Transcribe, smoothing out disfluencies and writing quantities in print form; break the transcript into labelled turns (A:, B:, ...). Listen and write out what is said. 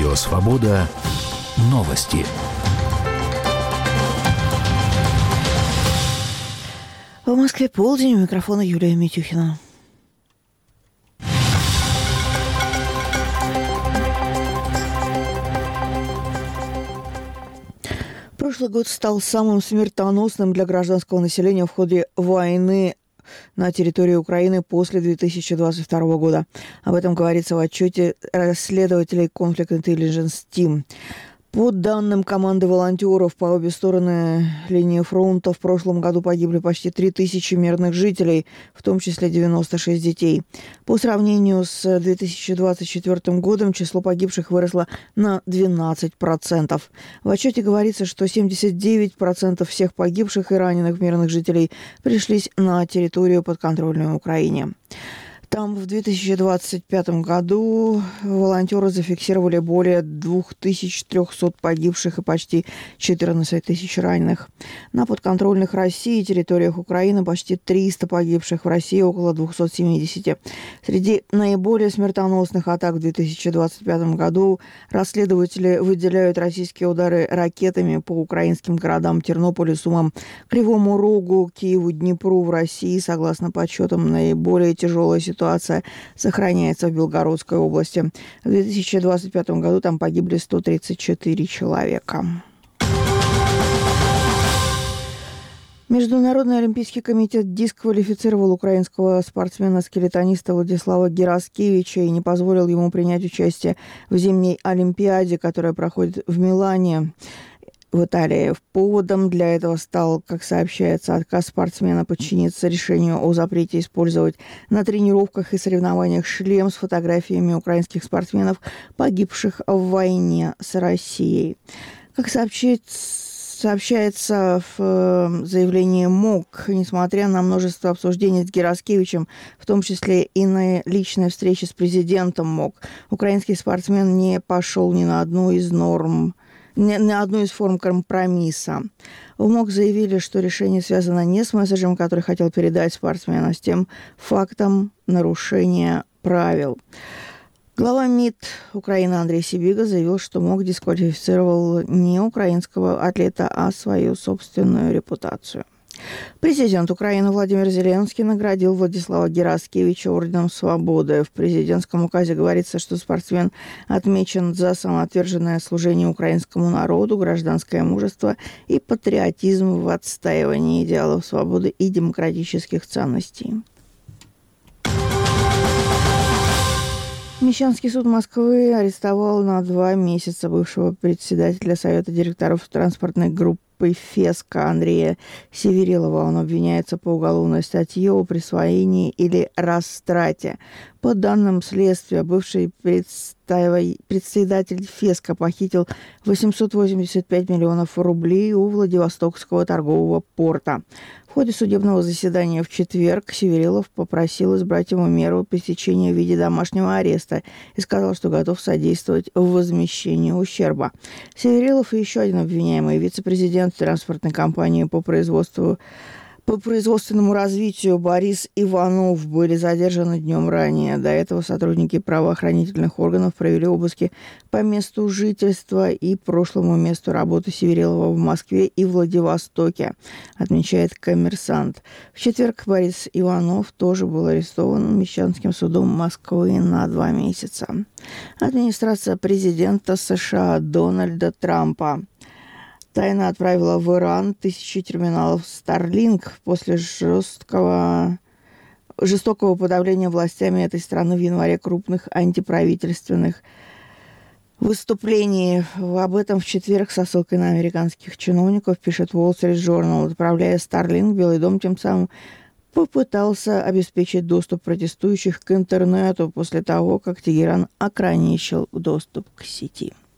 A: Радио «Свобода». Новости.
B: В Москве полдень. У микрофона Юлия Митюхина. Прошлый год стал самым смертоносным для гражданского населения в ходе войны на территории Украины после 2022 года. Об этом говорится в отчете расследователей Conflict Intelligence Team. По данным команды волонтеров, по обе стороны линии фронта в прошлом году погибли почти 3000 мирных жителей, в том числе 96 детей. По сравнению с 2024 годом число погибших выросло на 12%. В отчете говорится, что 79% всех погибших и раненых мирных жителей пришлись на территорию, подконтрольную Украине. Там в 2025 году волонтеры зафиксировали более 2300 погибших и почти 14 тысяч раненых. На подконтрольных России территориях Украины почти 300 погибших, в России около 270. Среди наиболее смертоносных атак в 2025 году расследователи выделяют российские удары ракетами по украинским городам Тернополю, Сумам, Кривому Рогу, Киеву, Днепру в России. Согласно подсчетам, наиболее тяжелая ситуация сохраняется в Белгородской области. В 2025 году там погибли 134 человека. Международный олимпийский комитет дисквалифицировал украинского спортсмена-скелетониста Владислава Гераскевича и не позволил ему принять участие в зимней Олимпиаде, которая проходит в Милане, в Италии. Поводом для этого стал, как сообщается, отказ спортсмена подчиниться решению о запрете использовать на тренировках и соревнованиях шлем с фотографиями украинских спортсменов, погибших в войне с Россией. Как сообщается в заявлении МОК, несмотря на множество обсуждений с Гераскевичем, в том числе и на личной встрече с президентом МОК, украинский спортсмен не пошел ни на одну из форм компромисса. В МОК заявили, что решение связано не с месседжем, который хотел передать спортсмен, а с тем фактом нарушения правил. Глава МИД Украины Андрей Сибига заявил, что МОК дисквалифицировал не украинского атлета, а свою собственную репутацию. Президент Украины Владимир Зеленский наградил Владислава Гераскевича орденом Свободы. В президентском указе говорится, что спортсмен отмечен за самоотверженное служение украинскому народу, гражданское мужество и патриотизм в отстаивании идеалов свободы и демократических ценностей. Мещанский суд Москвы арестовал на 2 месяца бывшего председателя Совета директоров транспортной группы «Феска» Андрея Северилова. Он обвиняется по уголовной статье о присвоении или растрате. По данным следствия, бывший председатель «Феска» похитил 885 миллионов рублей у Владивостокского торгового порта. В ходе судебного заседания в четверг Северилов попросил избрать ему меру пресечения в виде домашнего ареста и сказал, что готов содействовать в возмещении ущерба. Северилов и еще один обвиняемый, вице-президент транспортной компании по производственному развитию Борис Иванов, были задержаны днем ранее. До этого сотрудники правоохранительных органов провели обыски по месту жительства и прошлому месту работы Северилова в Москве и Владивостоке, отмечает «Коммерсант». В четверг Борис Иванов тоже был арестован Мещанским судом Москвы на 2 месяца. Администрация президента США Дональда Трампа тайно отправила в Иран 1000 терминалов Starlink после жестокого подавления властями этой страны в январе крупных антиправительственных выступлений. Об этом в четверг со ссылкой на американских чиновников пишет Wall Street Journal. Отправляя Starlink, Белый дом тем самым попытался обеспечить доступ протестующих к интернету после того, как Тегеран ограничил доступ к сети.